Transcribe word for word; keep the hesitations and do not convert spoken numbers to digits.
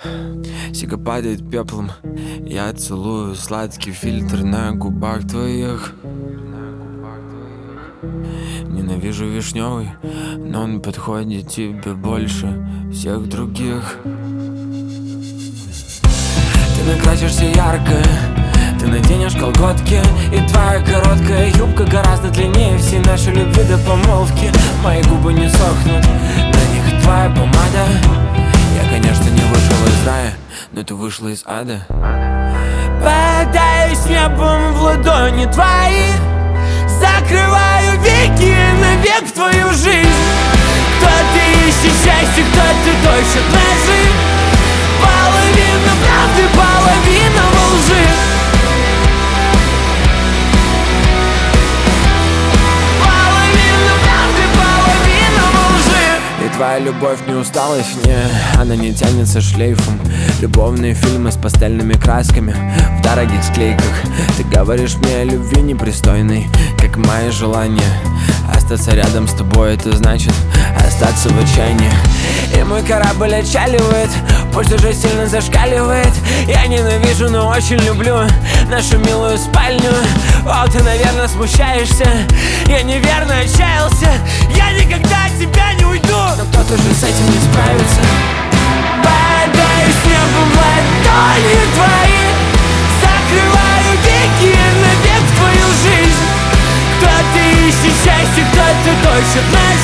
Сига падает пеплом. Я целую сладкий фильтр на губах твоих. Ненавижу вишневый, но он подходит тебе больше всех других. Ты накрасишься ярко, ты наденешь колготки, и твоя короткая юбка гораздо длиннее всей нашей любви до помолвки. Мои губы не сохнут, на них твоя помада. Я, конечно, не вышел из рая, но ты вышла из ада. Подаюсь небом в ладони твои, закрываю веки навек в твою жизнь. Кто-то ищет счастье, кто-то точит ножи. Половина правды, половина лжи. Половина правды, половина лжи. И твоя любовь не усталость, не, она не тянется шлейфом. Любовные фильмы с пастельными красками в дорогих склейках. Ты говоришь мне о любви непристойной, как мои желания. Остаться рядом с тобой, это значит остаться в отчаянии. И мой корабль отчаливает, пульс уже сильно зашкаливает. Я ненавижу, но очень люблю нашу милую спальню. О, ты, наверное, смущаешься, я неверно отчаялся. Я никогда от тебя не уйду, но кто-то же с этим не справится. Подаюсь небом в ладони твои, закрываю веки навек в твою жизнь. Кто-то ищет счастье, кто-то точит на